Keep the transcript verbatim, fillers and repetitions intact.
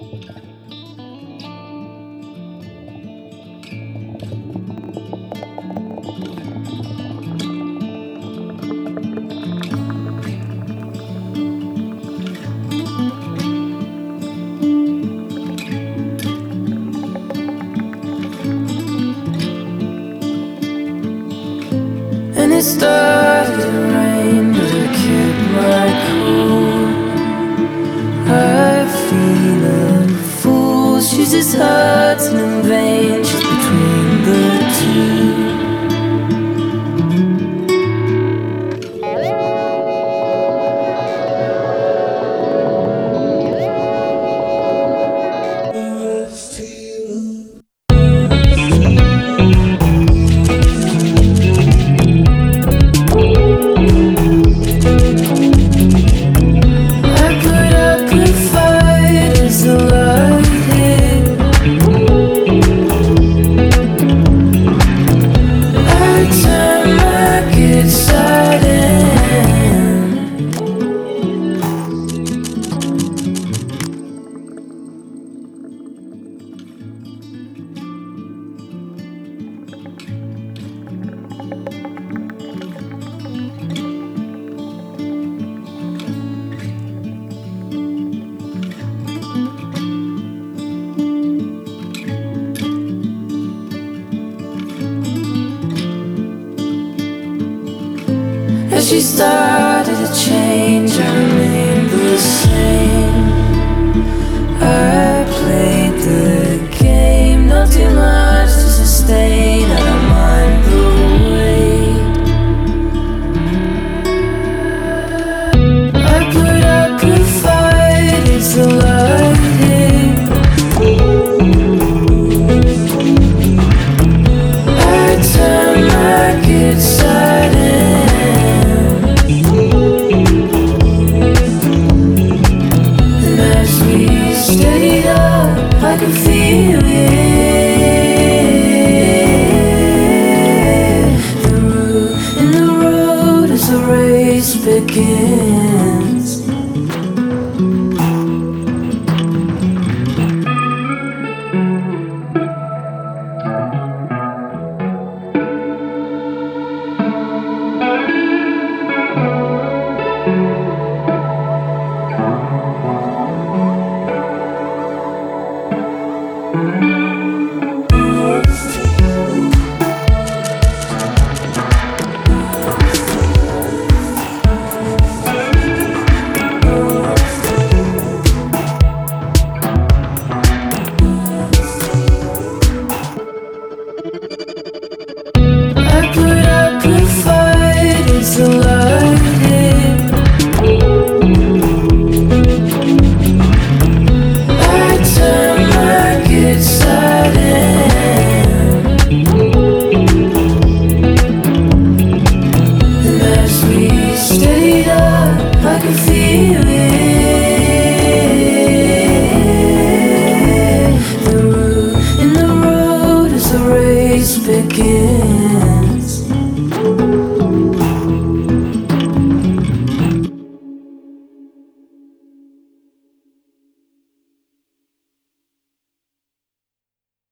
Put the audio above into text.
And it started to rain, but I kept my cool. I feel a fool, she's just hurting in vain, she's between the two. As she started to change, I remained the same. I played the game, not too much to sustain. I don't mind the wait. I put up a fight, it's the lighting. I turn my good side in. Steadied up, I can feel it. The road in the road as the race begins. Begin.